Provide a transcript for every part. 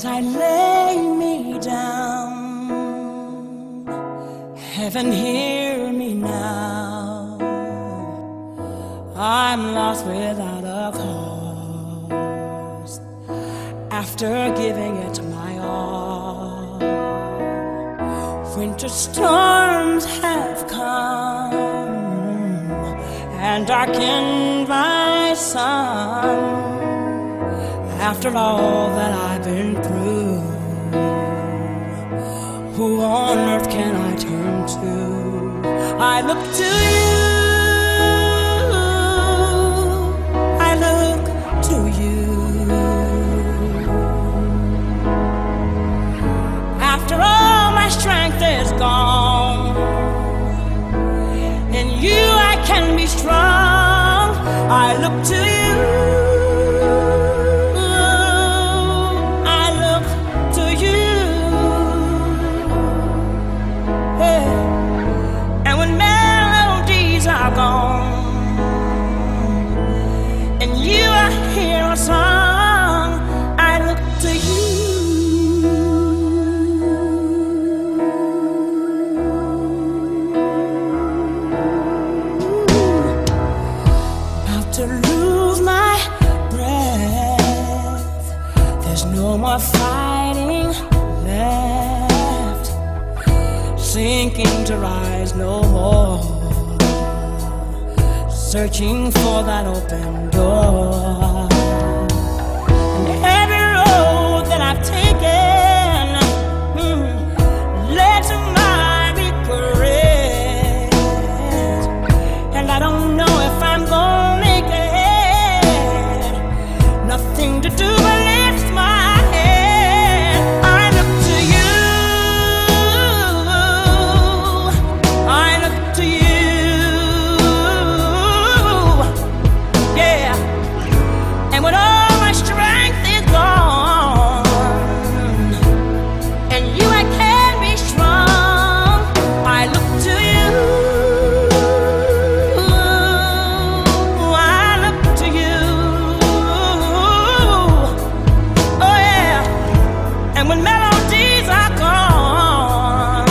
as I lay me down. Heaven, hear me now. I'm lost without a cause. After giving it my all, winter storms have come and darkened my sun. After all that I've been through, who on earth can I turn to? I look to you, I look to you. After all my strength is gone, in you I can be strong. I look to you. To lose my breath, there's no more fighting left, sinking to rise no more, searching for that open door. And every road that I've taken led to my regret, and I don't know if I'm going to do but lift my head. I look to you, I look to you, yeah. And when all my strength is gone, and you I can be strong, I look to you. When melodies are gone,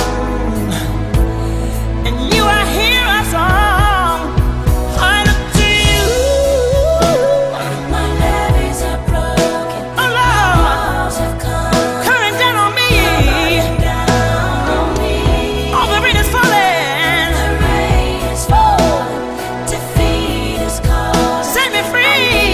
and you I hear a song, I look to you. My levees are broken, oh Lord, walls have come, coming down on me, all the rain is falling, defeat is calling, set me free.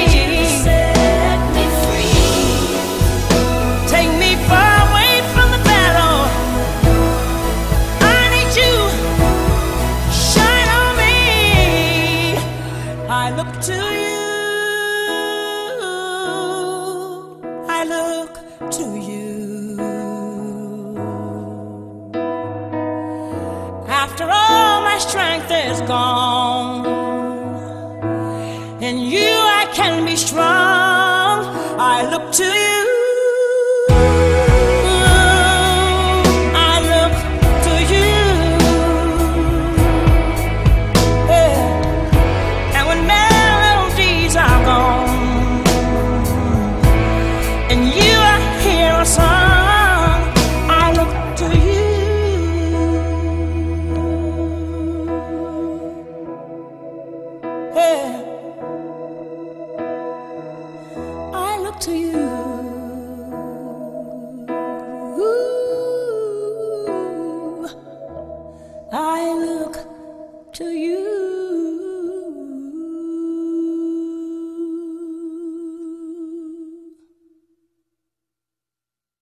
I look to you, I look to you. After all my strength is gone, in you I can be strong. I look to you. I look to you.